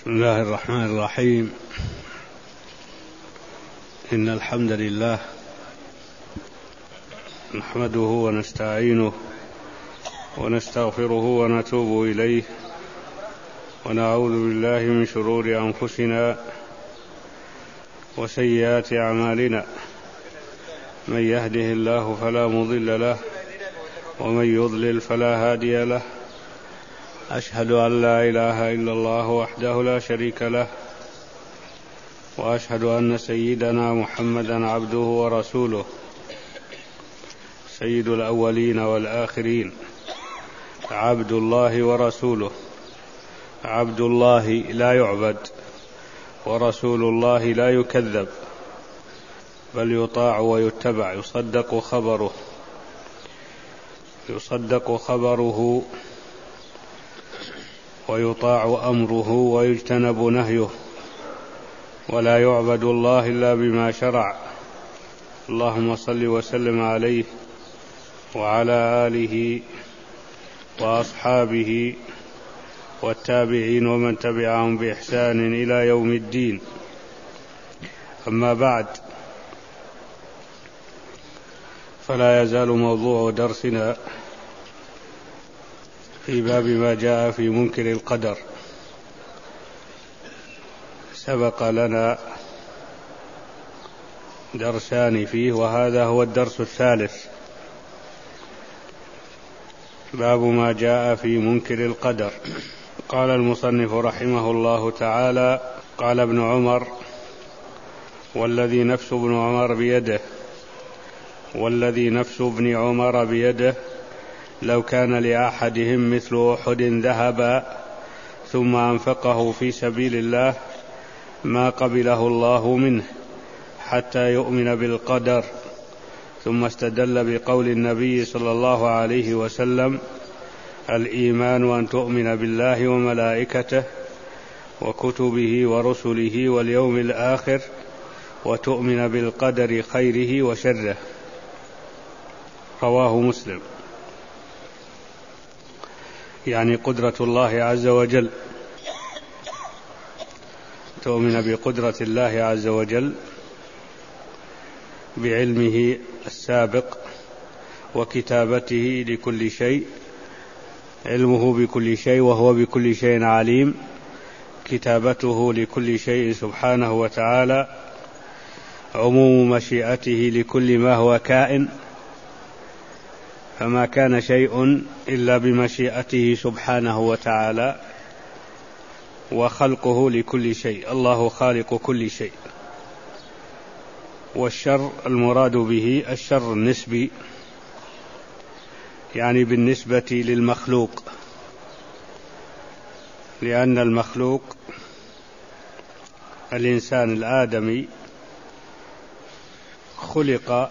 بسم الله الرحمن الرحيم. إن الحمد لله نحمده ونستعينه ونستغفره ونتوب إليه ونعوذ بالله من شرور أنفسنا وسيئات أعمالنا، من يهده الله فلا مضل له ومن يضلل فلا هادي له. أشهد أن لا إله إلا الله وحده لا شريك له، وأشهد أن سيدنا محمدا عبده ورسوله، سيد الأولين والآخرين، عبد الله ورسوله. عبد الله لا يعبد، ورسول الله لا يكذب، بل يطاع ويتبع. يصدق خبره ويطاع أمره ويجتنب نهيه، ولا يعبد الله إلا بما شرع. اللهم صل وسلم عليه وعلى آله وأصحابه والتابعين ومن تبعهم بإحسان إلى يوم الدين. أما بعد، فلا يزال موضوع درسنا في باب ما جاء في منكر القدر. سبق لنا درسان فيه، وهذا هو الدرس الثالث. باب ما جاء في منكر القدر. قال المصنف رحمه الله تعالى: قال ابن عمر: والذي نفس ابن عمر بيده لو كان لأحدهم مثل أحد ذهبا ثم أنفقه في سبيل الله ما قبله الله منه حتى يؤمن بالقدر. ثم استدل بقول النبي صلى الله عليه وسلم: الإيمان أن تؤمن بالله وملائكته وكتبه ورسله واليوم الآخر وتؤمن بالقدر خيره وشره. رواه مسلم. يعني قدرة الله عز وجل، تؤمن بقدرة الله عز وجل، بعلمه السابق وكتابته لكل شيء، علمه بكل شيء وهو بكل شيء عليم، كتابته لكل شيء سبحانه وتعالى، عموم مشيئته لكل ما هو كائن، فما كان شيء إلا بمشيئته سبحانه وتعالى، وخلقه لكل شيء، الله خالق كل شيء. والشر المراد به الشر النسبي، يعني بالنسبة للمخلوق، لأن المخلوق الإنسان الآدمي خلق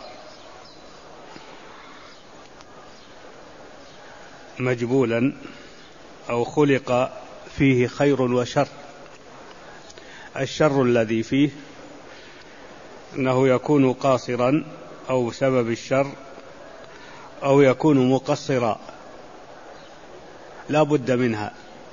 مجبولا، أو خلق فيه خير وشر. الشر الذي فيه أنه يكون قاصرا أو سبب الشر، أو يكون مقصرا لا بد منها،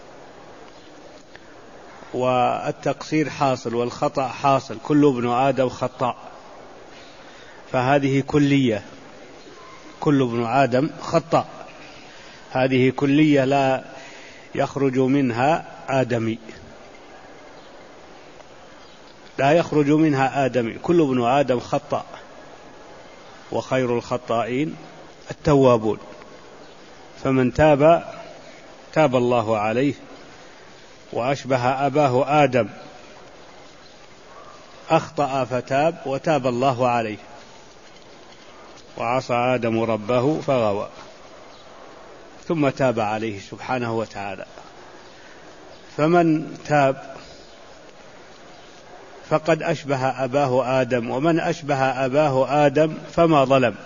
والتقصير حاصل والخطأ حاصل، كل ابن آدم خطاء، فهذه كلية، كل ابن آدم خطاء، هذه كلية لا يخرج منها آدمي، لا يخرج منها آدمي، كل ابن آدم خطاء، وخير الخطائين التوابون. فمن تاب تاب الله عليه، وأشبه أباه آدم، أخطأ فتاب وتاب الله عليه، وعصى آدم ربه فغوى ثم تاب عليه سبحانه وتعالى. فمن تاب فقد أشبه أباه آدم، ومن أشبه أباه آدم فما ظلم.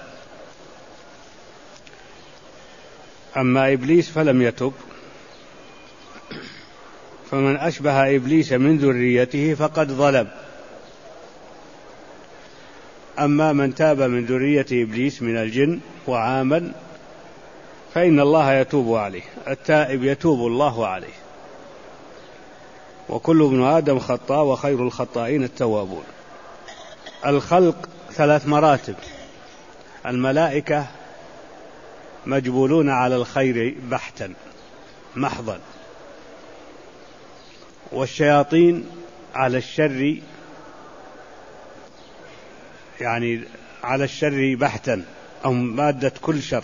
أما إبليس فلم يتب، فمن أشبه إبليس من ذريته فقد ظلم. أما من تاب من ذرية إبليس من الجن وعامل فإن الله يتوب عليه، التائب يتوب الله عليه. وكل ابن آدم خطاء وخير الخطائين التوابون. الخلق 3 مراتب. الملائكة مجبولون على الخير بحتا محضا، والشياطين على الشر، يعني على الشر بحتا أو مادة كل شر،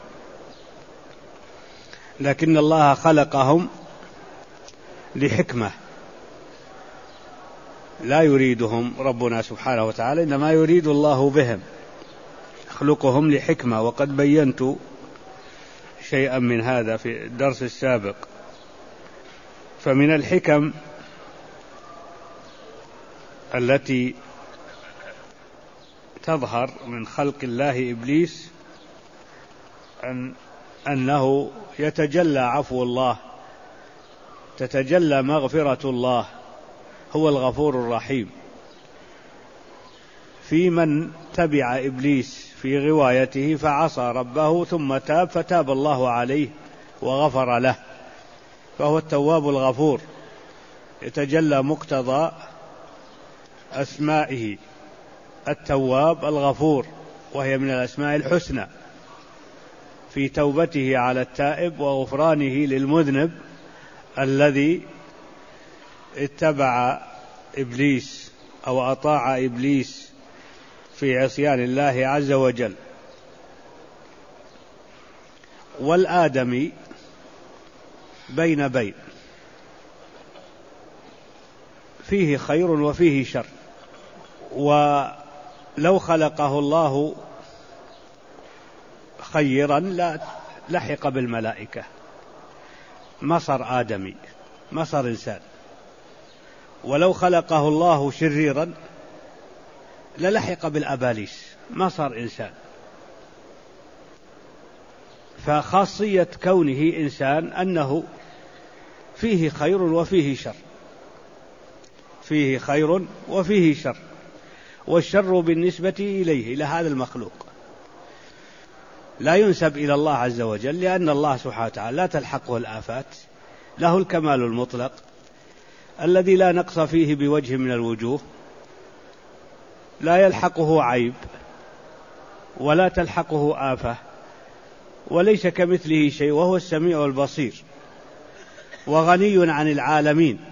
لكن الله خلقهم لحكمة لا يريدهم ربنا سبحانه وتعالى، إنما يريد الله بهم، يخلقهم لحكمة، وقد بينت شيئا من هذا في الدرس السابق. فمن الحكم التي تظهر من خلق الله إبليس أنه يتجلى عفو الله، تتجلى مغفرة الله، هو الغفور الرحيم، في من تبع إبليس في غوايته فعصى ربه ثم تاب فتاب الله عليه وغفر له، فهو التواب الغفور، يتجلى مقتضى أسمائه التواب الغفور، وهي من الأسماء الحسنى، في توبته على التائب وغفرانه للمذنب الذي اتبع إبليس أو أطاع إبليس في عصيان الله عز وجل. والآدمي بين فيه خير وفيه شر، ولو خلقه الله خيرا لا لحق بالملائكة، مصر آدمي، مصر إنسان. ولو خلقه الله شريرا للحق بالأباليس، مصر إنسان. فخاصية كونه إنسان أنه فيه خير وفيه شر، فيه خير وفيه شر، والشر بالنسبة إليه، إلى هذا المخلوق، لا ينسب إلى الله عز وجل، لأن الله سبحانه وتعالى لا تلحقه الآفات، له الكمال المطلق الذي لا نقص فيه بوجه من الوجوه، لا يلحقه عيب ولا تلحقه آفة، وليس كمثله شيء، وهو السميع البصير، وغني عن العالمين،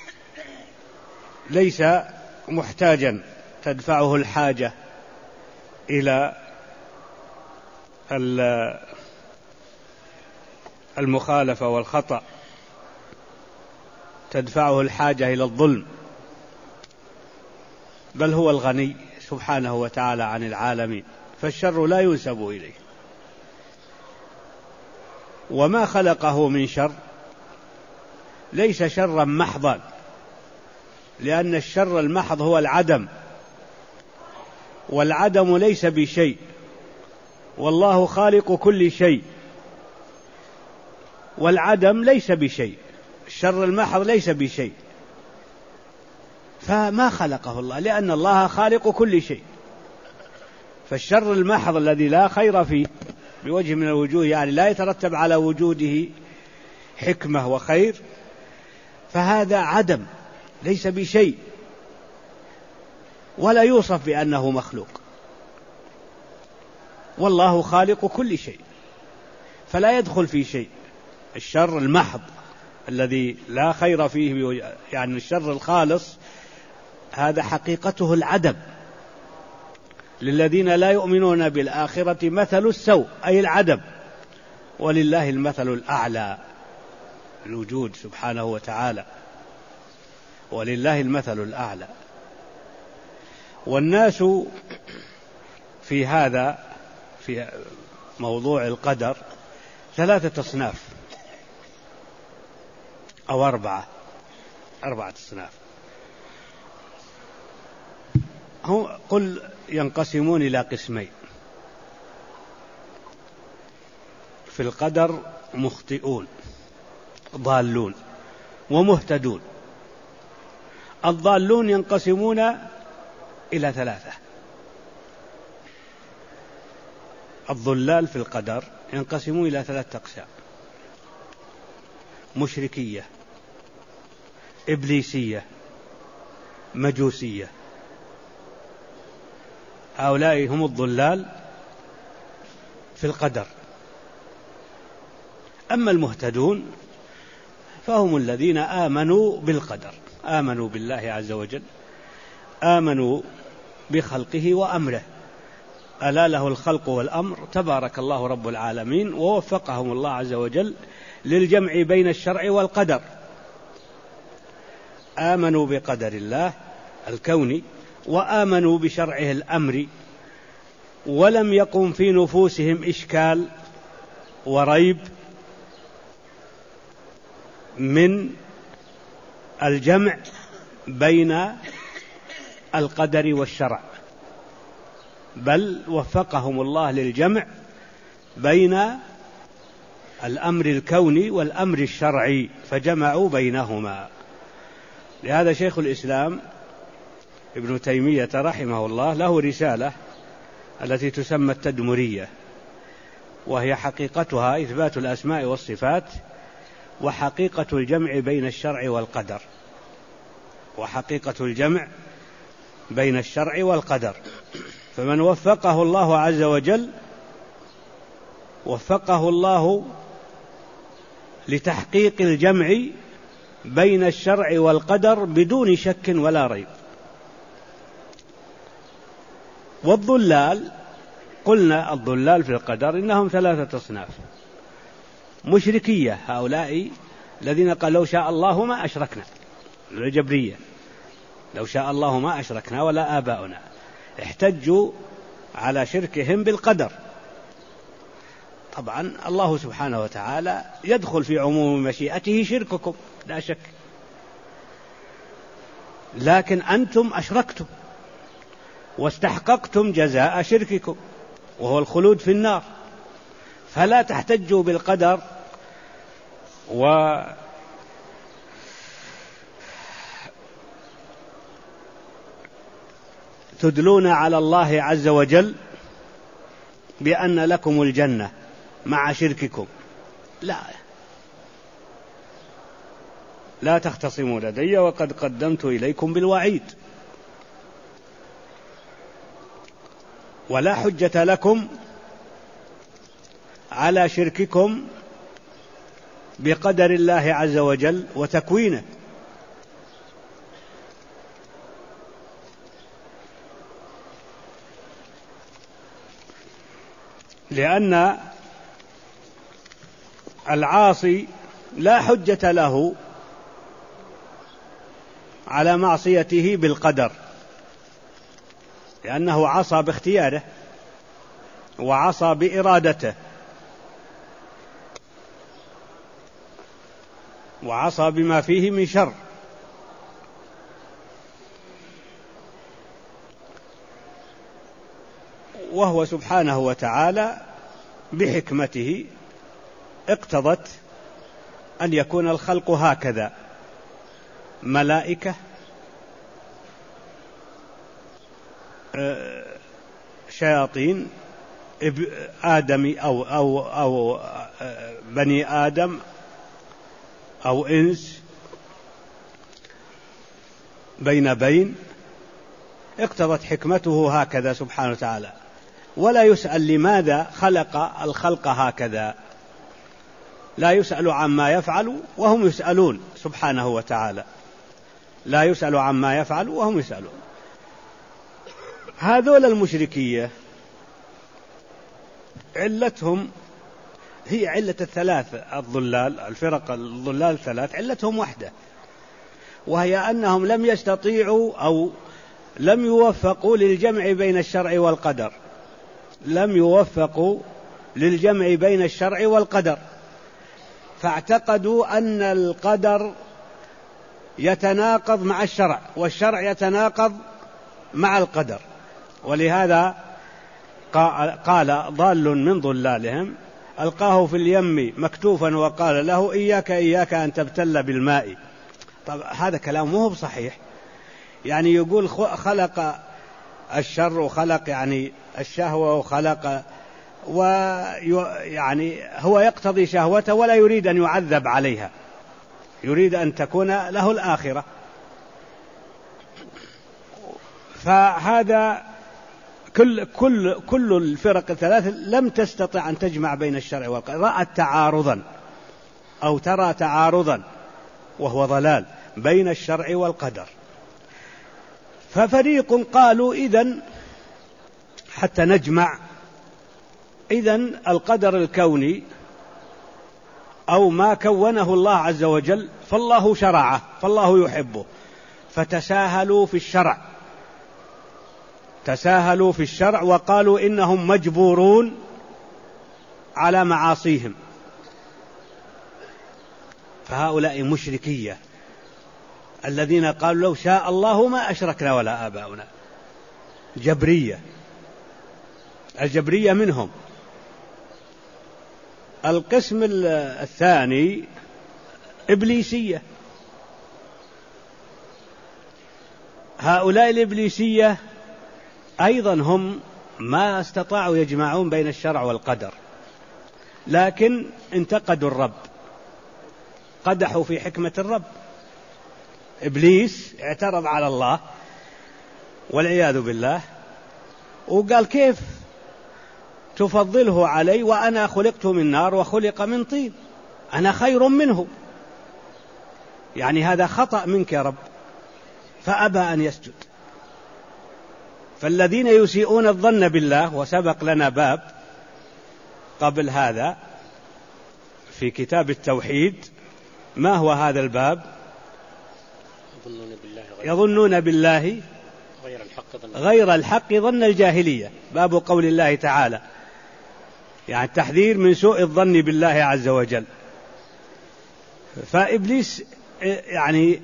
ليس محتاجا تدفعه الحاجة إلى المخالفة والخطأ، تدفعه الحاجة إلى الظلم، بل هو الغني سبحانه وتعالى عن العالمين، فالشر لا ينسب إليه. وما خلقه من شر ليس شرا محضا، لأن الشر المحض هو العدم، والعدم ليس بشيء، والله خالق كل شيء، والعدم ليس بشيء، الشر المحض ليس بشيء، فما خلقه الله، لأن الله خالق كل شيء. فالشر المحض الذي لا خير فيه بوجه من الوجوه، يعني لا يترتب على وجوده حكمة وخير، فهذا عدم ليس بشيء، ولا يوصف بأنه مخلوق، والله خالق كل شيء، فلا يدخل في شيء. الشر المحض الذي لا خير فيه، يعني الشر الخالص، هذا حقيقته العدم. للذين لا يؤمنون بالآخرة مثل السوء، أي العدم، ولله المثل الأعلى، الوجود سبحانه وتعالى، ولله المثل الأعلى. والناس في هذا، في موضوع القدر، 3 أصناف أو 4 أصناف. قل ينقسمون إلى قسمين في القدر: مخطئون ضالون ومهتدون. الضالون ينقسمون إلى 3. الضلال في القدر ينقسمون إلى 3 أقسام: مشركية، إبليسية مجوسية. هؤلاء هم الضلال في القدر. أما المهتدون فهم الذين آمنوا بالقدر، آمنوا بالله عز وجل، آمنوا بخلقه وأمره، ألا له الخلق والأمر، تبارك الله رب العالمين، ووفقهم الله عز وجل للجمع بين الشرع والقدر. آمنوا بقدر الله الكوني وآمنوا بشرعه الأمري، ولم يقم في نفوسهم إشكال وريب من الجمع بين القدر والشرع، بل وفقهم الله للجمع بين الأمر الكوني والأمر الشرعي، فجمعوا بينهما. لهذا شيخ الإسلام ابن تيمية رحمه الله له رسالة التي تسمى التدمرية، وهي حقيقتها إثبات الأسماء والصفات وحقيقة الجمع بين الشرع والقدر، وحقيقة الجمع بين الشرع والقدر. فمن وفقه الله عز وجل وفقه الله لتحقيق الجمع بين الشرع والقدر بدون شك ولا ريب. والضلال، قلنا الضلال في القدر إنهم ثلاثة أصناف: مشركية، هؤلاء الذين قال لو شاء الله ما أشركنا، الجبرية، لو شاء الله ما أشركنا ولا آباؤنا، احتجوا على شركهم بالقدر. طبعا الله سبحانه وتعالى يدخل في عموم مشيئته شرككم لا شك، لكن أنتم أشركتم واستحققتم جزاء شرككم وهو الخلود في النار، فلا تحتجوا بالقدر وتدلون على الله عز وجل بأن لكم الجنة مع شرككم. لا تختصموا لدي وقد قدمت إليكم بالوعيد، ولا حجة لكم على شرككم بقدر الله عز وجل وتكوينه. لأن العاصي لا حجة له على معصيته بالقدر، لأنه عصى باختياره وعصى بإرادته وعصى بما فيه من شر. وهو سبحانه وتعالى بحكمته اقتضت أن يكون الخلق هكذا: ملائكة، شياطين، آدمي أو بني آدم أو إنس، بين اقتضت حكمته هكذا سبحانه وتعالى، ولا يسأل لماذا خلق الخلق هكذا، لا يسأل عما يفعل وهم يسألون سبحانه وتعالى، لا يسأل عما يفعل وهم يسألون. هذول المشركية علتهم هي علة الثلاث الضلال، الفرق الضلال الثلاث علتهم واحدة، وهي أنهم لم يستطيعوا أو لم يوفقوا للجمع بين الشرع والقدر، لم يوفقوا للجمع بين الشرع والقدر، فاعتقدوا أن القدر يتناقض مع الشرع والشرع يتناقض مع القدر. ولهذا قال ضال من ضلالهم: ألقاه في اليم مكتوفا وقال له إياك أن تبتل بالماء. طب هذا كلام مو بصحيح، يعني يقول خلق الشر وخلق يعني الشهوة وخلق، ويعني هو يقتضي شهوته ولا يريد أن يعذب عليها، يريد أن تكون له الآخرة. فهذا كل الفرق الثلاث لم تستطع أن تجمع بين الشرع والقدر، رأت تعارضا أو ترى تعارضا وهو ضلال بين الشرع والقدر. ففريق قالوا إذن حتى نجمع، إذن القدر الكوني أو ما كونه الله عز وجل فالله شرعه فالله يحبه، فتساهلوا في الشرع، تساهلوا في الشرع وقالوا إنهم مجبورون على معاصيهم. فهؤلاء مشركية الذين قالوا لو شاء الله ما أشركنا ولا آباؤنا، جبرية، الجبرية منهم. القسم الثاني إبليسية. هؤلاء الإبليسية أيضا هم ما استطاعوا يجمعون بين الشرع والقدر، لكن انتقدوا الرب، قدحوا في حكمة الرب. إبليس اعترض على الله والعياذ بالله وقال كيف تفضله علي وأنا خلقت من نار وخلق من طين، أنا خير منه، يعني هذا خطأ منك يا رب، فأبى أن يسجد. فالذين يسيئون الظن بالله، وسبق لنا باب قبل هذا في كتاب التوحيد، ما هو هذا الباب؟ يظنون بالله غير الحق ظن الجاهلية، باب قول الله تعالى، يعني التحذير من سوء الظن بالله عز وجل. فإبليس يعني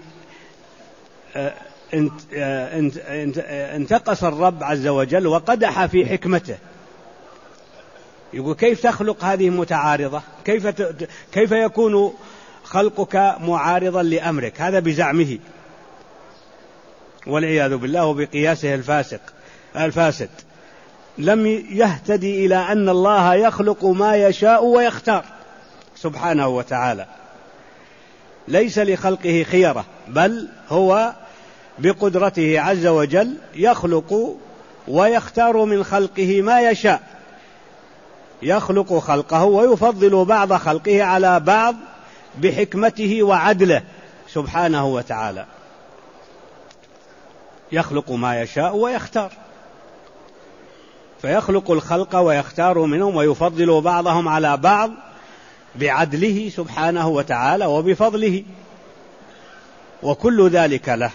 انتقص الرب عز وجل وقدح في حكمته، يقول كيف تخلق هذه متعارضة، كيف يكون خلقك معارضا لأمرك، هذا بزعمه والعياذ بالله وبقياسه الفاسد. لم يهتدي إلى أن الله يخلق ما يشاء ويختار سبحانه وتعالى، ليس لخلقه خيرة، بل هو بقدرته عز وجل يخلق ويختار من خلقه ما يشاء، يخلق خلقه ويفضل بعض خلقه على بعض بحكمته وعدله سبحانه وتعالى، يخلق ما يشاء ويختار، فيخلق الخلق ويختار منهم ويفضل بعضهم على بعض بعدله سبحانه وتعالى وبفضله، وكل ذلك له.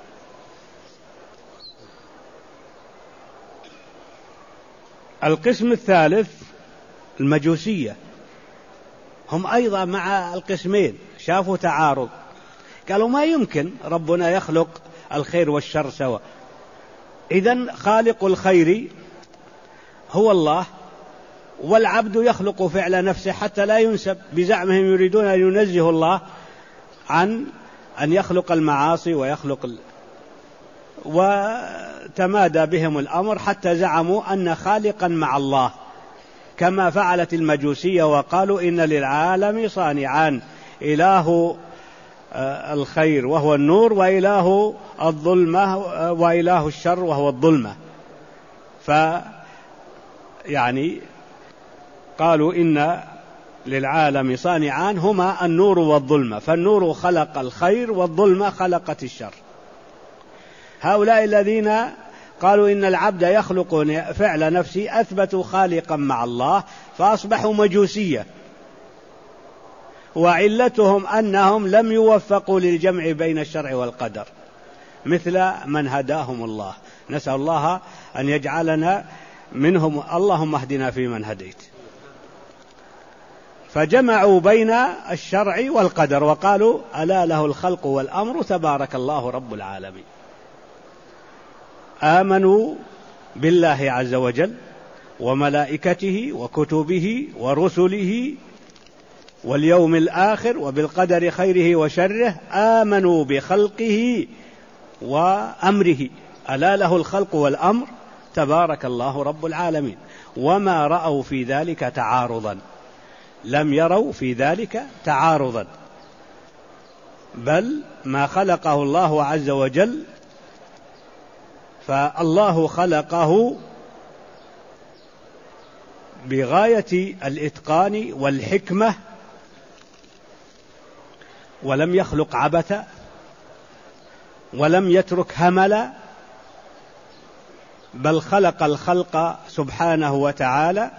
القسم الثالث المجوسية، هم أيضا مع القسمين شافوا تعارض، قالوا ما يمكن ربنا يخلق الخير والشر سوا، إذن خالق الخير هو الله، والعبد يخلق فعل نفسه حتى لا ينسب، بزعمهم يريدون أن ينزه الله عن أن يخلق المعاصي وتمادى بهم الأمر حتى زعموا أن خالقا مع الله، كما فعلت المجوسية وقالوا إن للعالم صانعان، إله الخير وهو النور، وإله الظلمة وإله الشر وهو الظلمة. يعني قالوا إن للعالم صانعان هما النور والظلمة، فالنور خلق الخير والظلمة خلقت الشر. هؤلاء الذين قالوا إن العبد يخلق فعل نفسه أثبتوا خالقا مع الله فأصبحوا مجوسية، وعلتهم أنهم لم يوفقوا للجمع بين الشرع والقدر مثل من هداهم الله. نسأل الله أن يجعلنا منهم، اللهم اهدنا فيمن هديت. فجمعوا بين الشرع والقدر وقالوا ألا له الخلق والأمر تبارك الله رب العالمين. آمنوا بالله عز وجل وملائكته وكتبه ورسله واليوم الآخر وبالقدر خيره وشره، آمنوا بخلقه وأمره، ألا له الخلق والأمر تبارك الله رب العالمين، وما رأوا في ذلك تعارضا، لم يروا في ذلك تعارضا. بل ما خلقه الله عز وجل، فالله خلقه بغاية الإتقان والحكمة، ولم يخلق عبثا، ولم يترك هملا، بل خلق الخلق سبحانه وتعالى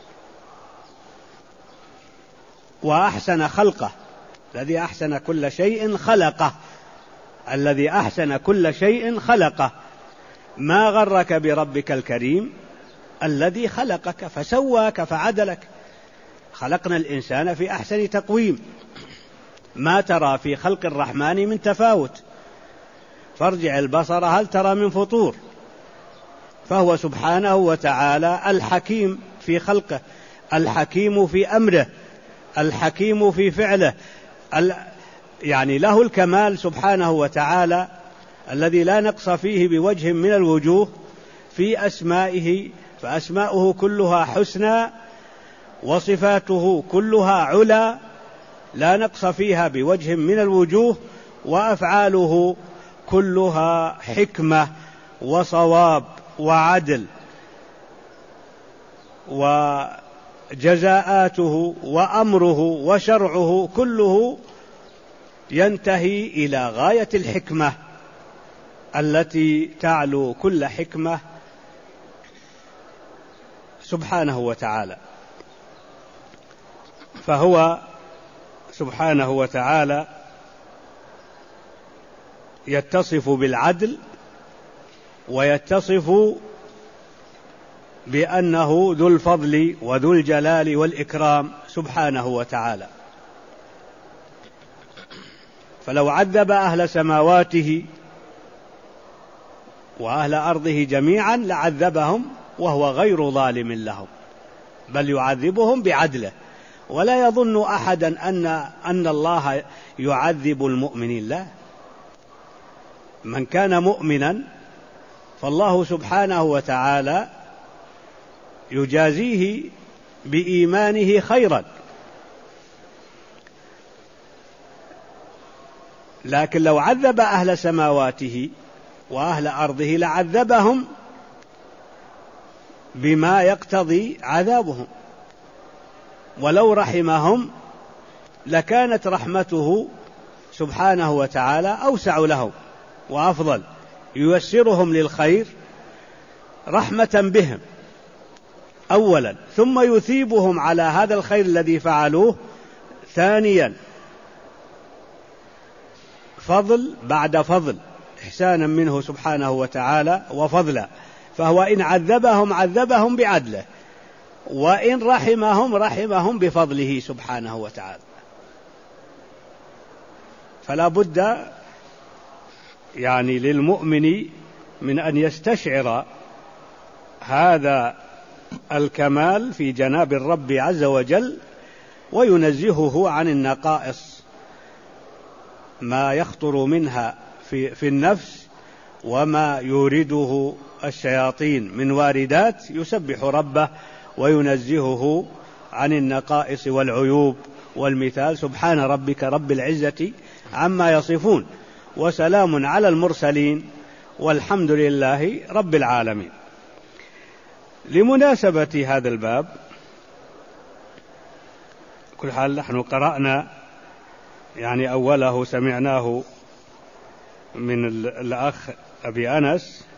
وأحسن خلقه. الذي أحسن كل شيء خلقه، الذي أحسن كل شيء خلقه. ما غرك بربك الكريم الذي خلقك فسواك فعدلك. خلقنا الإنسان في أحسن تقويم، ما ترى في خلق الرحمن من تفاوت، فارجع البصر هل ترى من فطور. فهو سبحانه وتعالى الحكيم في خلقه، الحكيم في أمره، الحكيم في فعله، يعني له الكمال سبحانه وتعالى الذي لا نقص فيه بوجه من الوجوه في أسمائه، فأسماؤه كلها حسنى وصفاته كلها علا لا نقص فيها بوجه من الوجوه، وأفعاله كلها حكمة وصواب وعدل، وجزاءاته وأمره وشرعه كله ينتهي إلى غاية الحكمة التي تعلو كل حكمة سبحانه وتعالى. فهو سبحانه وتعالى يتصف بالعدل، ويتصف بأنه ذو الفضل وذو الجلال والإكرام سبحانه وتعالى. فلو عذب أهل سماواته وأهل أرضه جميعا لعذبهم وهو غير ظالم لهم، بل يعذبهم بعدله. ولا يظن أحدا أن الله يعذب المؤمنين، لا، من كان مؤمنا فالله سبحانه وتعالى يجازيه بإيمانه خيرا. لكن لو عذب أهل سماواته وأهل أرضه لعذبهم بما يقتضي عذابهم، ولو رحمهم لكانت رحمته سبحانه وتعالى أوسع لهم وأفضل، ييسرهم للخير رحمة بهم أولا، ثم يثيبهم على هذا الخير الذي فعلوه ثانيا، فضل بعد فضل، إحسانا منه سبحانه وتعالى وفضلا. فهو إن عذبهم عذبهم بعدله، وإن رحمهم رحمهم بفضله سبحانه وتعالى. فلا بد يعني للمؤمن من أن يستشعر هذا الكمال في جناب الرب عز وجل، وينزهه عن النقائص ما يخطر منها في النفس وما يورده الشياطين من واردات، يسبح ربه وينزهه عن النقائص والعيوب والمثال. سبحان ربك رب العزة عما يصفون، وسلام على المرسلين، والحمد لله رب العالمين. لمناسبة هذا الباب، كل حال نحن قرأنا يعني أوله سمعناه من الأخ أبي أنس،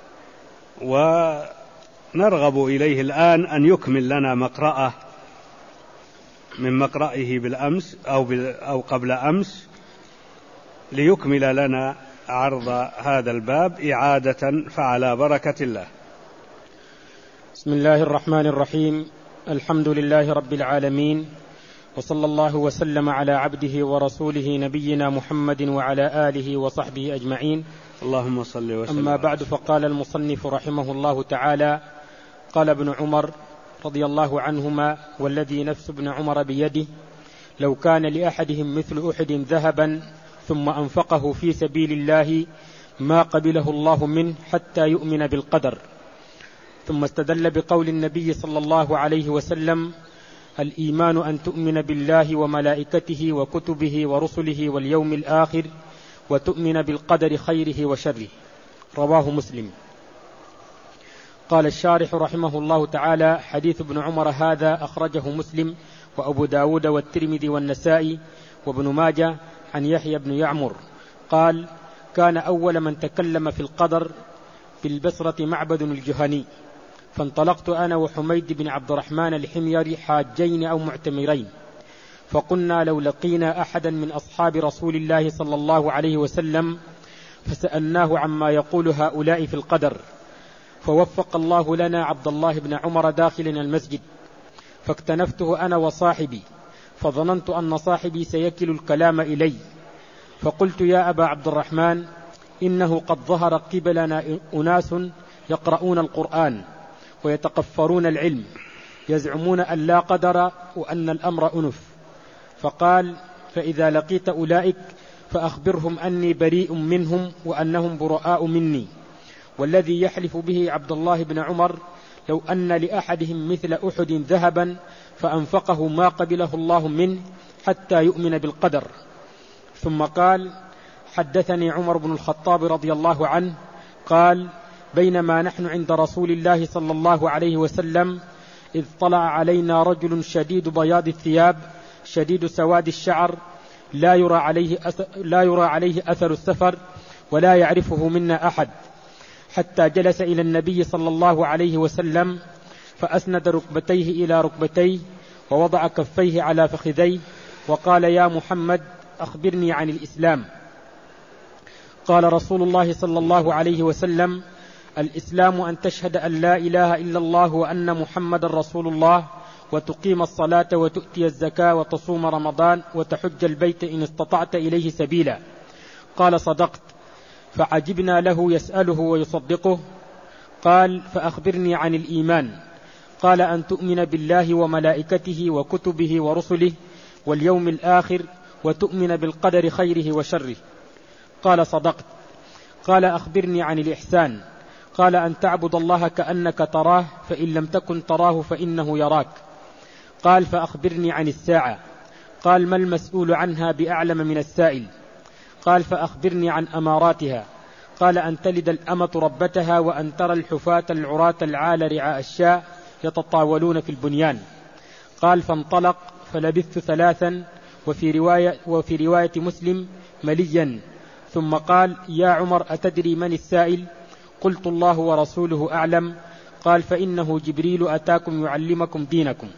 ونرغب إليه الآن أن يكمل لنا مقرأه من مقرأه بالأمس أو قبل أمس، ليكمل لنا عرض هذا الباب إعادة، فعلى بركة الله. بسم الله الرحمن الرحيم. الحمد لله رب العالمين، وصلى الله وسلم على عبده ورسوله نبينا محمد وعلى آله وصحبه أجمعين. اللهم صل وسلم. أما بعد، فقال المصنف رحمه الله تعالى: قال ابن عمر رضي الله عنهما: والذي نفس ابن عمر بيده لو كان لأحدهم مثل أحد ذهبا ثم أنفقه في سبيل الله ما قبله الله منه حتى يؤمن بالقدر. ثم استدل بقول النبي صلى الله عليه وسلم: الإيمان أن تؤمن بالله وملائكته وكتبه ورسله واليوم الآخر وتؤمن بالقدر خيره وشره. رواه مسلم. قال الشارح رحمه الله تعالى: حديث ابن عمر هذا أخرجه مسلم وأبو داود والترمذي والنسائي وابن ماجه عن يحيى بن يعمر قال: كان أول من تكلم في القدر في البصرة معبد الجهني، فانطلقت أنا وحميد بن عبد الرحمن الحميري حاجين أو معتمرين، فقلنا لو لقينا أحدا من أصحاب رسول الله صلى الله عليه وسلم فسألناه عما يقول هؤلاء في القدر، فوفق الله لنا عبد الله بن عمر داخلنا المسجد، فاكتنفته أنا وصاحبي، فظننت أن صاحبي سيكل الكلام إلي، فقلت: يا أبا عبد الرحمن، إنه قد ظهر قبلنا أناس يقرؤون القرآن ويتقفرون العلم، يزعمون أن لا قدر وأن الأمر أنف. فقال: فإذا لقيت أولئك فأخبرهم أني بريء منهم وأنهم براء مني، والذي يحلف به عبد الله بن عمر لو أن لأحدهم مثل أحد ذهبا فأنفقه ما قبله الله منه حتى يؤمن بالقدر. ثم قال: حدثني عمر بن الخطاب رضي الله عنه قال: بينما نحن عند رسول الله صلى الله عليه وسلم إذ طلع علينا رجل شديد بياض الثياب شديد سواد الشعر لا يرى عليه أثر السفر ولا يعرفه منا أحد، حتى جلس إلى النبي صلى الله عليه وسلم فأسند ركبتيه إلى ركبتيه ووضع كفيه على فخذيه وقال: يا محمد، أخبرني عن الإسلام. قال رسول الله صلى الله عليه وسلم: الإسلام أن تشهد أن لا إله إلا الله وأن محمد رسول الله، وتقيم الصلاة وتؤتي الزكاة وتصوم رمضان وتحج البيت إن استطعت إليه سبيلا. قال: صدقت. فعجبنا له يسأله ويصدقه. قال: فأخبرني عن الإيمان. قال: أن تؤمن بالله وملائكته وكتبه ورسله واليوم الآخر وتؤمن بالقدر خيره وشره. قال: صدقت. قال: أخبرني عن الإحسان. قال: أن تعبد الله كأنك تراه، فإن لم تكن تراه فإنه يراك. قال: فأخبرني عن الساعة. قال: ما المسؤول عنها بأعلم من السائل. قال: فأخبرني عن أماراتها. قال: أن تلد الأمة ربتها، وأن ترى الحفاة العراة العال رعاء الشاء يتطاولون في البنيان. قال: فانطلق فلبثت 3 وفي رواية مسلم مليا، ثم قال: يا عمر، أتدري من السائل؟ قلت: الله ورسوله أعلم. قال: فإنه جبريل أتاكم يعلمكم دينكم.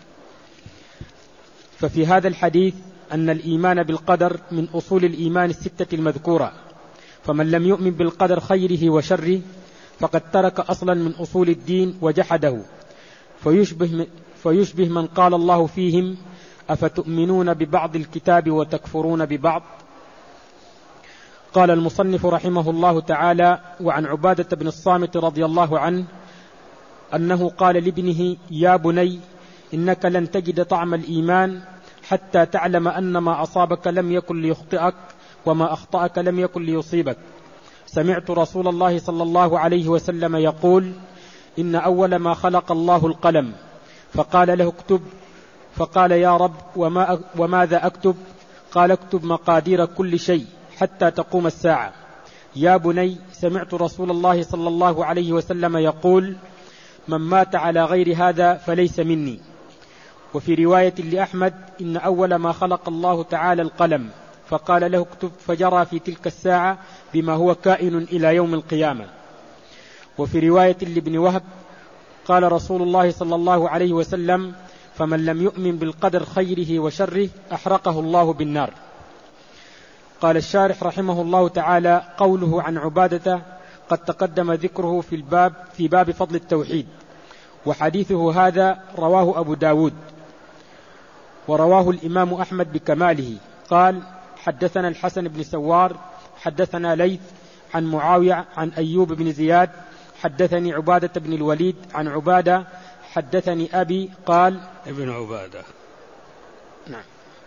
ففي هذا الحديث أن الإيمان بالقدر من أصول الإيمان 6 المذكورة، فمن لم يؤمن بالقدر خيره وشره فقد ترك أصلا من أصول الدين وجحده، فيشبه من قال الله فيهم: أفتؤمنون ببعض الكتاب وتكفرون ببعض. قال المصنف رحمه الله تعالى: وعن عبادة بن الصامت رضي الله عنه أنه قال لابنه: يا بني، إنك لن تجد طعم الإيمان حتى تعلم أن ما أصابك لم يكن ليخطئك وما أخطأك لم يكن ليصيبك. سمعت رسول الله صلى الله عليه وسلم يقول: إن أول ما خلق الله القلم، فقال له: اكتب. فقال: يا رب، وماذا أكتب؟ قال: اكتب مقادير كل شيء حتى تقوم الساعة. يا بني، سمعت رسول الله صلى الله عليه وسلم يقول: من مات على غير هذا فليس مني. وفي رواية لأحمد: إن أول ما خلق الله تعالى القلم، فقال له: اكتب، فجرى في تلك الساعة بما هو كائن إلى يوم القيامة. وفي رواية لابن وهب: قال رسول الله صلى الله عليه وسلم: فمن لم يؤمن بالقدر خيره وشره أحرقه الله بالنار. قال الشارح رحمه الله تعالى: قوله عن عبادة قد تقدم ذكره في باب فضل التوحيد، وحديثه هذا رواه أبو داود، ورواه الإمام أحمد بكماله. قال: حدثنا الحسن بن سوار حدثنا ليث عن معاوية عن أيوب بن زياد حدثني عبادة بن الوليد عن عبادة حدثني أبي قال: ابن عبادة، نعم،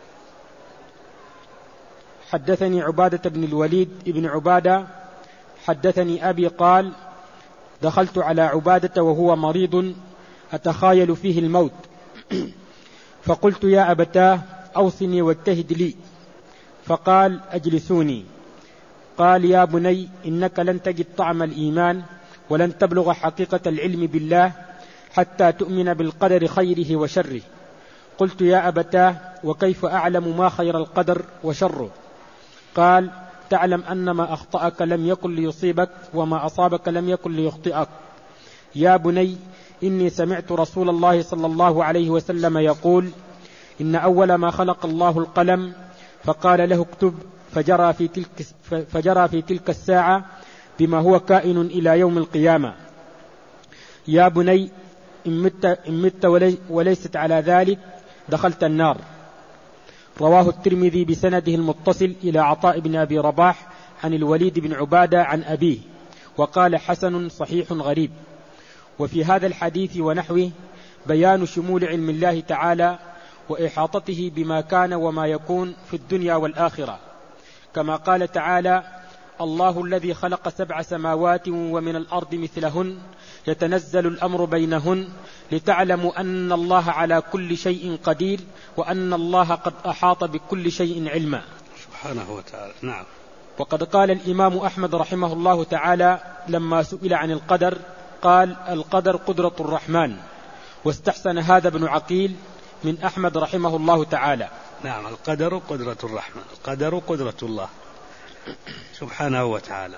حدثني عبادة بن الوليد ابن عبادة حدثني أبي قال: دخلت على عبادة وهو مريض أتخايل فيه الموت، فقلت: يا أبتاه، أوصني واجتهد لي. فقال: أجلسوني. قال: يا بني إنك لن تجد طعم الإيمان ولن تبلغ حقيقة العلم بالله حتى تؤمن بالقدر خيره وشره. قلت: يا أبتاه وكيف أعلم ما خير القدر وشره؟ قال: تعلم أن ما أخطأك لم يكن ليصيبك وما أصابك لم يكن ليخطئك. يا بني إني سمعت رسول الله صلى الله عليه وسلم يقول: إن أول ما خلق الله القلم فقال له اكتب، فجرى في تلك الساعة بما هو كائن إلى يوم القيامة. يا بني إن مت وليست على ذلك دخلت النار. رواه الترمذي بسنده المتصل إلى عطاء بن أبي رباح عن الوليد بن عبادة عن أبيه، وقال: حسن صحيح غريب. وفي هذا الحديث ونحوه بيان شمول علم الله تعالى وإحاطته بما كان وما يكون في الدنيا والآخرة، كما قال تعالى: الله الذي خلق 7 سماوات ومن الأرض مثلهن يتنزل الأمر بينهن لتعلموا أن الله على كل شيء قدير وأن الله قد أحاط بكل شيء علما. سبحانه وتعالى. نعم. وقد قال الإمام أحمد رحمه الله تعالى لما سئل عن القدر قال: القدر قدرة الرحمن. واستحسن هذا ابن عقيل من أحمد رحمه الله تعالى. نعم، القدر قدرة الرحمن، القدر قدرة الله سبحانه وتعالى.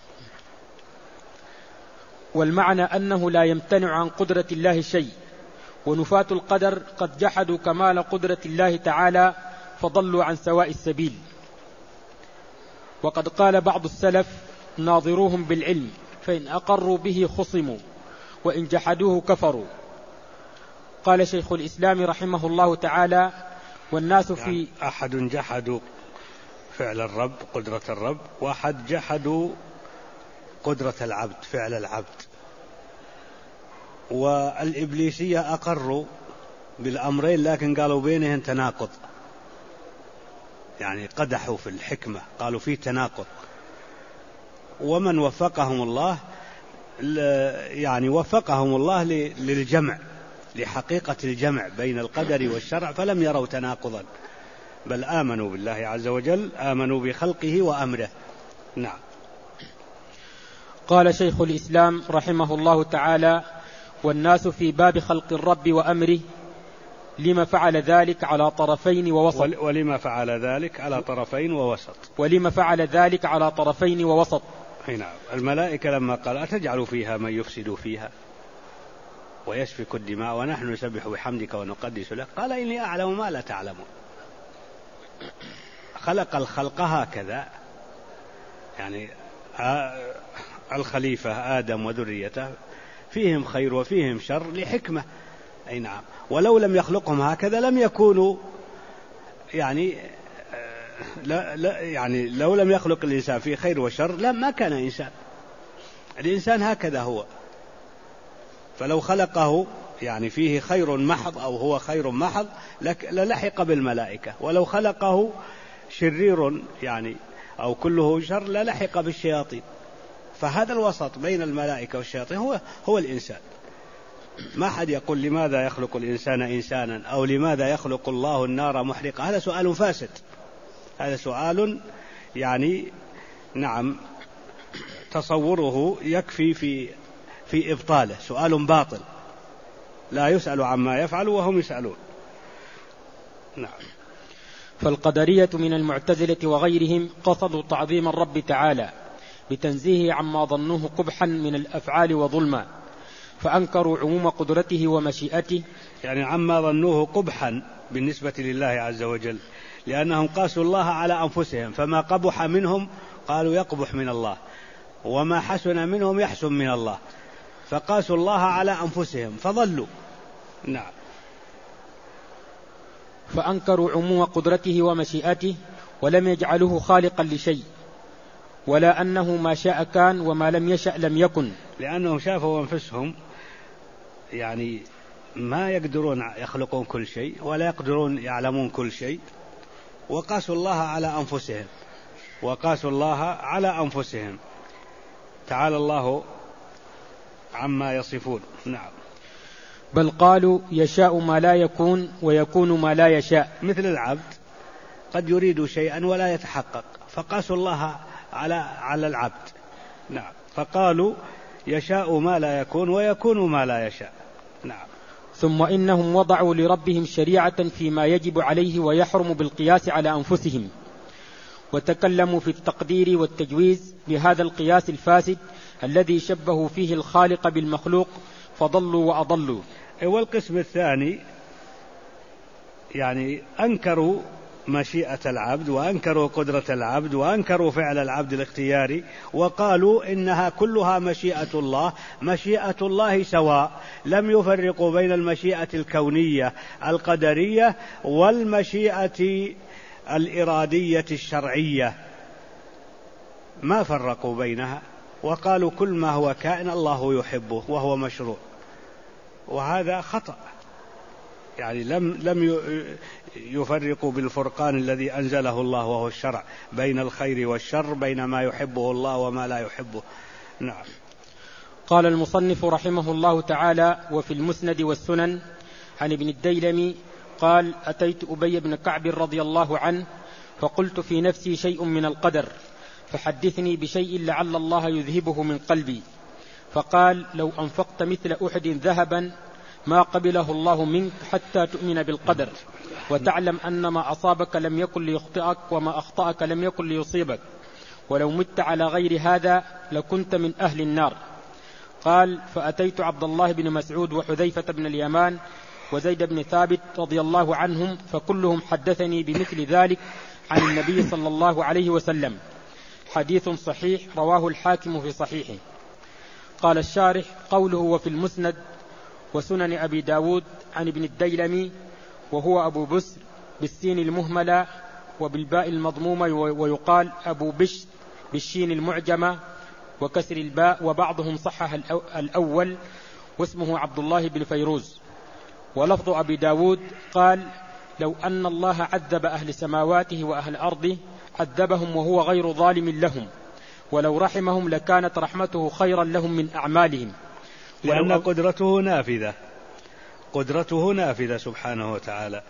والمعنى أنه لا يمتنع عن قدرة الله شيء، ونفاة القدر قد جحدوا كمال قدرة الله تعالى فضلوا عن سواء السبيل. وقد قال بعض السلف: ناظروهم بالعلم فإن أقروا به خصموا وإن جحدوه كفروا. قال شيخ الإسلام رحمه الله تعالى: والناس في يعني أحد جحدوا فعل الرب قدرة الرب، وأحد جحدوا قدرة العبد فعل العبد. والإبليسية أقروا بالأمرين لكن قالوا بينهم تناقض، يعني قدحوا في الحكمة، قالوا فيه تناقض. ومن وفقهم الله يعني وفقهم الله للجمع، لحقيقة الجمع بين القدر والشرع، فلم يروا تناقضا بل آمنوا بالله عز وجل، آمنوا بخلقه وأمره. نعم. قال شيخ الإسلام رحمه الله تعالى: والناس في باب خلق الرب وأمره لما فعل ذلك على طرفين ووسط. ولما فعل ذلك على طرفين ووسط. ولما فعل ذلك على طرفين ووسط. نعم. الملائكة لما قال: أتجعل فيها من يفسد فيها ويسفك الدماء ونحن نسبح بحمدك ونقدس لك، قال: إني أعلم ما لا تعلمون. خلق الخلق هكذا، يعني الخليفة آدم وذريته فيهم خير وفيهم شر لحكمة. أي نعم. ولو لم يخلقهم هكذا لم يكونوا يعني يعني لو لم يخلق الإنسان فيه خير وشر ما كان إنسان. الإنسان هكذا هو، فلو خلقه يعني فيه خير محض أو هو خير محض للحق بالملائكة، ولو خلقه شرير يعني أو كله شر للحق بالشياطين. فهذا الوسط بين الملائكة والشياطين هو الإنسان. ما حد يقول لماذا يخلق الإنسان إنسانا أو لماذا يخلق الله النار محرقة، هذا سؤال فاسد، هذا سؤال يعني نعم تصوره يكفي في إبطاله، سؤال باطل لا يسأل عما يفعل وهم يسألون. نعم. فالقدرية من المعتزلة وغيرهم قصدوا تعظيم الرب تعالى بتنزيهه عما ظنوه قبحا من الأفعال وظلما، فأنكروا عموم قدرته ومشيئته، يعني عما ظنوه قبحا بالنسبة لله عز وجل، لأنهم قاسوا الله على أنفسهم، فما قبح منهم قالوا يقبح من الله، وما حسن منهم يحسن من الله، فقاسوا الله على أنفسهم فضلوا. نعم. فأنكروا عموم قدرته ومشيئته ولم يجعلوه خالقا لشيء، ولا أنه ما شاء كان وما لم يشأ لم يكن، لأنهم شافوا أنفسهم يعني ما يقدرون يخلقون كل شيء ولا يقدرون يعلمون كل شيء، وقاسوا الله على أنفسهم تعالى الله عما يصفون. نعم. بل قالوا يشاء ما لا يكون ويكون ما لا يشاء، مثل العبد قد يريد شيئا ولا يتحقق، فقاسوا الله على العبد. نعم. فقالوا يشاء ما لا يكون ويكون ما لا يشاء. نعم. ثم إنهم وضعوا لربهم شريعة فيما يجب عليه ويحرم بالقياس على أنفسهم، وتكلموا في التقدير والتجويز بهذا القياس الفاسد الذي شبهوا فيه الخالق بالمخلوق فضلوا وأضلوا. والقسم الثاني يعني أنكروا مشيئة العبد وأنكروا قدرة العبد وأنكروا فعل العبد الاختياري، وقالوا إنها كلها مشيئة الله، مشيئة الله سواء، لم يفرقوا بين المشيئة الكونية القدرية والمشيئة الإرادية الشرعية، ما فرقوا بينها، وقالوا كل ما هو كائن الله يحبه وهو مشروع، وهذا خطأ. يعني لم يفرقوا بالفرقان الذي أنزله الله وهو الشرع بين الخير والشر، بين ما يحبه الله وما لا يحبه. نعم. قال المصنف رحمه الله تعالى: وفي المسند والسنن عن ابن الديلمي قال: أتيت أبي بن كعب رضي الله عنه فقلت في نفسي شيء من القدر فحدثني بشيء لعل الله يذهبه من قلبي، فقال: لو أنفقت مثل أحد ذهبا ما قبله الله منك حتى تؤمن بالقدر وتعلم أن ما أصابك لم يكن ليخطئك وما أخطأك لم يكن ليصيبك، ولو مت على غير هذا لكنت من أهل النار. قال: فأتيت عبد الله بن مسعود وحذيفة بن اليمان وزيد بن ثابت رضي الله عنهم فكلهم حدثني بمثل ذلك عن النبي صلى الله عليه وسلم. حديث صحيح رواه الحاكم في صحيحه. قال الشارح: قوله وفي المسند وسنن أبي داود عن ابن الديلمي وهو أبو بسر بالسين المهملة وبالباء المضمومة، ويقال أبو بشر بالشين المعجمة وكسر الباء، وبعضهم صحح الأول واسمه عبد الله بن فيروز. ولفظ أبي داود قال: لو أن الله عذب أهل سماواته وأهل أرضه عذبهم وهو غير ظالم لهم، ولو رحمهم لكانت رحمته خيرا لهم من أعمالهم، لأن قدرته نافذة سبحانه وتعالى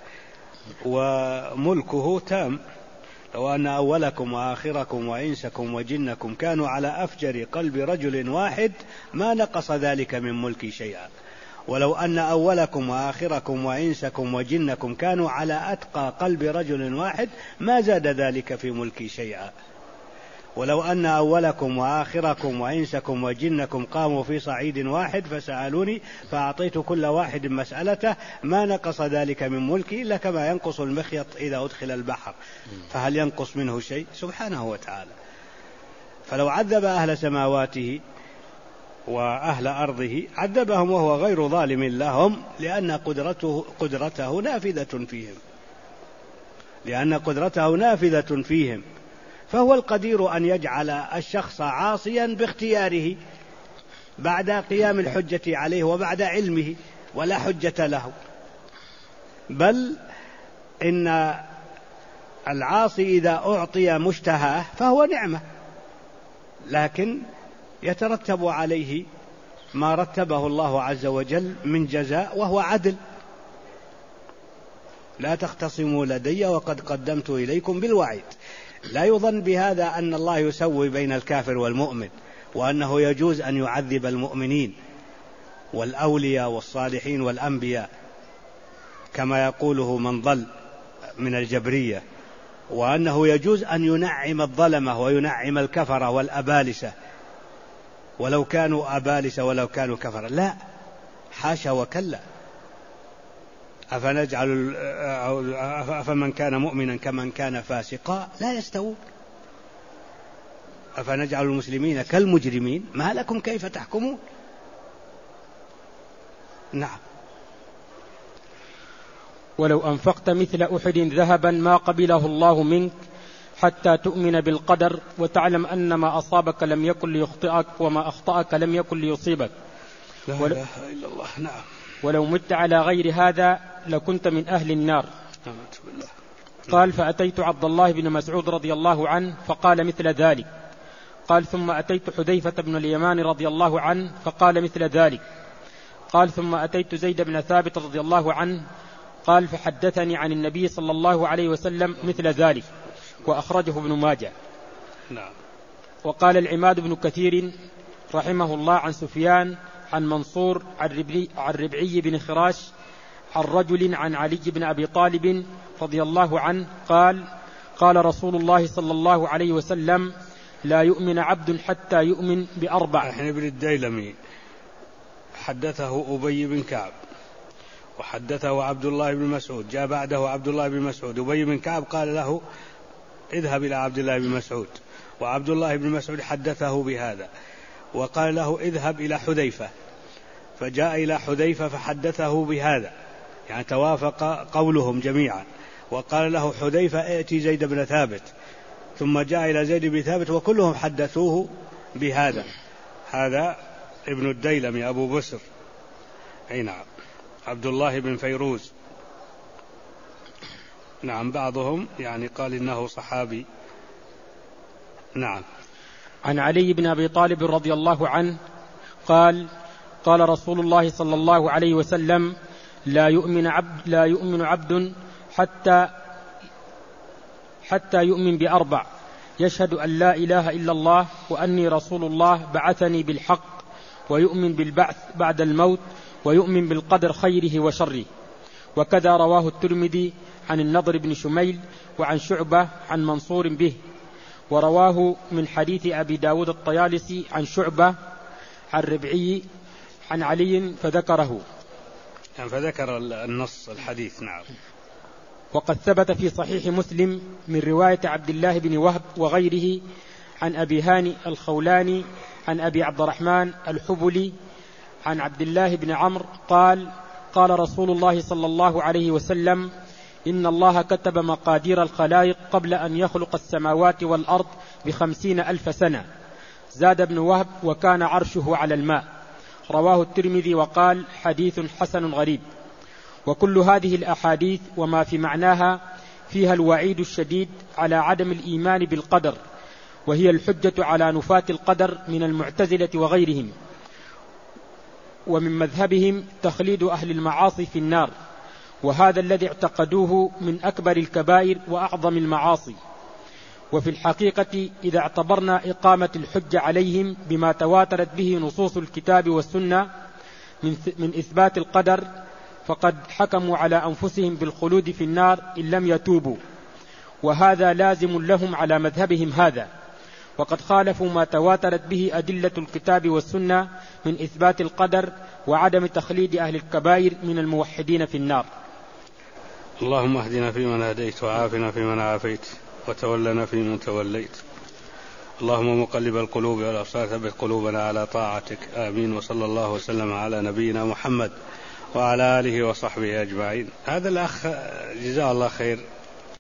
وملكه تام. لو أن أولكم وآخركم وإنسكم وجنكم كانوا على أفجر قلب رجل واحد ما نقص ذلك من ملكي شيئا، ولو أن أولكم وآخركم وإنسكم وجنكم كانوا على أتقى قلب رجل واحد ما زاد ذلك في ملكي شيئا، ولو أن أولكم وآخركم وإنسكم وجنكم قاموا في صعيد واحد فسألوني فأعطيت كل واحد مسألته ما نقص ذلك من ملكي إلا كما ينقص المخيط إذا أدخل البحر، فهل ينقص منه شيء؟ سبحانه وتعالى. فلو عذب أهل سماواته وأهل أرضه عذبهم وهو غير ظالم لهم، لأن قدرته نافذة فيهم، فهو القدير أن يجعل الشخص عاصيا باختياره بعد قيام الحجة عليه وبعد علمه ولا حجة له، بل إن العاصي إذا أعطي مشتهاه فهو نعمة، لكن يترتب عليه ما رتبه الله عز وجل من جزاء وهو عدل. لا تختصموا لدي وقد قدمت إليكم بالوعيد. لا يظن بهذا أن الله يسوي بين الكافر والمؤمن، وأنه يجوز أن يعذب المؤمنين والأولياء والصالحين والأنبياء كما يقوله من ضل من الجبرية، وأنه يجوز أن ينعم الظلمة وينعم الكفرة والأبالسة ولو كانوا أبالسة ولو كانوا كفرة، لا، حاشا وكلا. أفمن كان مؤمنا كمن كان فاسقا لا يستوون، أفنجعل المسلمين كالمجرمين ما لكم كيف تحكمون. نعم. ولو أنفقت مثل أحد ذهبا ما قبله الله منك حتى تؤمن بالقدر وتعلم أن ما أصابك لم يكن ليخطئك وما أخطأك لم يكن ليصيبك. لا إله إلا الله. نعم. ولو مت على غير هذا لكنت من أهل النار. قال: فأتيت عبد الله بن مسعود رضي الله عنه فقال مثل ذلك. قال: ثم أتيت حذيفة بن اليمان رضي الله عنه فقال مثل ذلك. قال: ثم أتيت زيد بن ثابت رضي الله عنه قال: فحدثني عن النبي صلى الله عليه وسلم مثل ذلك، وأخرجه ابن ماجه. نعم. وقال العماد بن كثير رحمه الله عن سفيان عن منصور عن ربعي بن خراش عن رجل عن علي بن أبي طالب رضي الله عنه قال قال رسول الله صلى الله عليه وسلم لا يؤمن عبد حتى يؤمن بأربع. احنا ابن الديلمي حدثه أبي بن كعب وحدثه عبد الله بن مسعود، جاء بعده عبد الله بن مسعود، أبي بن كعب قال له اذهب إلى عبد الله بن مسعود، وعبد الله بن مسعود حدثه بهذا وقال له اذهب إلى حذيفة، فجاء إلى حذيفة فحدثه بهذا، يعني توافق قولهم جميعا، وقال له حذيفة ائتي زيد بن ثابت، ثم جاء إلى زيد بن ثابت وكلهم حدثوه بهذا. هذا ابن الديلمي أبو بسر، أي نعم، عبد الله بن فيروز، نعم، بعضهم يعني قال إنه صحابي. نعم. عن علي بن أبي طالب رضي الله عنه قال قال رسول الله صلى الله عليه وسلم لا يؤمن عبد حتى يؤمن بأربع: يشهد أن لا إله إلا الله وأني رسول الله بعثني بالحق، ويؤمن بالبعث بعد الموت، ويؤمن بالقدر خيره وشره. وكذا رواه الترمذي عن النضر بن شميل وعن شعبة عن منصور به، ورواه من حديث أبي داود الطيالسي عن شعبة عن ربعي عن علي فذكره، يعني فذكر النص الحديث. نعم. وقد ثبت في صحيح مسلم من رواية عبد الله بن وهب وغيره عن أبي هاني الخولاني عن أبي عبد الرحمن الحبلي عن عبد الله بن عمرو قال قال رسول الله صلى الله عليه وسلم إن الله كتب مقادير الخلائق قبل أن يخلق السماوات والأرض ب50,000 سنة. زاد ابن وهب وكان عرشه على الماء. رواه الترمذي وقال حديث حسن غريب. وكل هذه الأحاديث وما في معناها فيها الوعيد الشديد على عدم الإيمان بالقدر، وهي الحجة على نفاة القدر من المعتزلة وغيرهم، ومن مذهبهم تخليد أهل المعاصي في النار، وهذا الذي اعتقدوه من أكبر الكبائر وأعظم المعاصي. وفي الحقيقة إذا اعتبرنا إقامة الحجة عليهم بما تواترت به نصوص الكتاب والسنة من إثبات القدر، فقد حكموا على أنفسهم بالخلود في النار إن لم يتوبوا، وهذا لازم لهم على مذهبهم هذا، وقد خالفوا ما تواترت به أدلة الكتاب والسنة من إثبات القدر وعدم تخليد أهل الكبائر من الموحدين في النار. اللهم اهدنا فيمن هديت، وعافنا فيمن عافيت، وتولنا فيمن توليت. اللهم مقلب القلوب والأبصار ثبت قلوبنا على طاعتك. آمين. وصلى الله وسلم على نبينا محمد وعلى آله وصحبه أجمعين. هذا الأخ جزاه الله خير